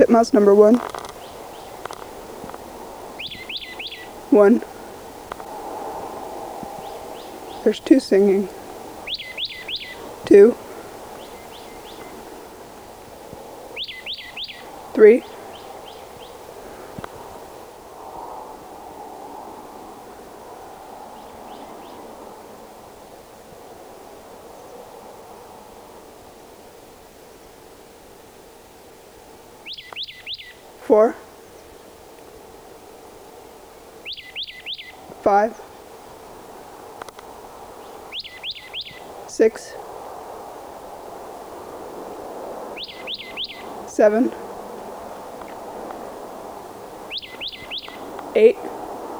titmouse number 1. 1. There's 2 singing. 2. 3. 4. 5. 6. 7.